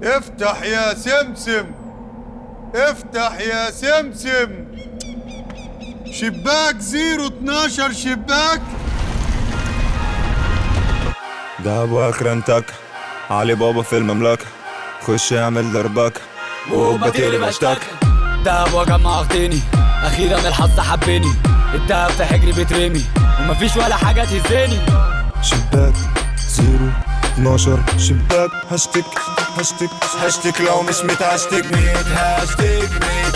افتح يا سمسم، افتح يا سمسم. شباك 012 شباك. دهب واخرنتك علي بابا في المملكة، خش اعمل دربك وبطيري بشتكى. دهب وجمع اغتني، اخيرا الحظ حبني. الدهب في حجري بيترمي ومفيش ولا حاجة تهزني. شباك 012 شباك. هشتك لو مش متهشتك. ميت هاشتاج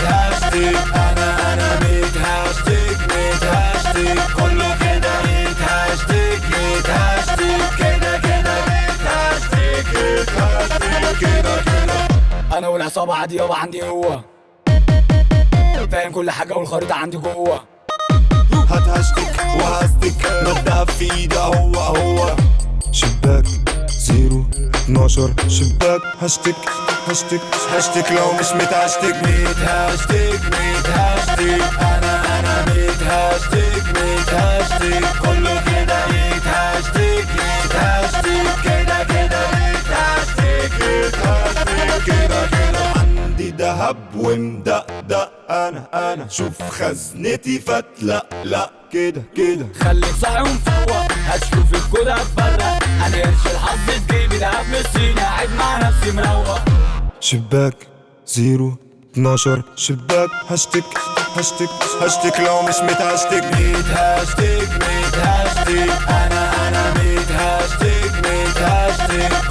انا ميت هاشتاج كله كده ميت هاشتاج كده ميت هاشتاج كده. انا والعصابة عادي يابا، عندي قوة، فاهم كل حاجة والخريطة عندي جوه. هتهشتك وهستك، ما الدهب في ايدي هو. شباك 012 شباك. هشتك لو مش متهشتك. ميت هاشتاج انا ميت هاشتاج كله كده ميت هاشتاج كده ميت هاشتاج كده عندي دهب ومدقدق. انا شوف خزنتي فتلقلق كده. خليك صاحي ومفوق، هتشوف الكود هتفرق. انا قرش الحظ في جيبي، دهب من الصين، قاعد مع نفسي مروق. شباك 012 شباك. هشتك لو مش متهشتك. ميت هاشتاج انا ميت هاشتاج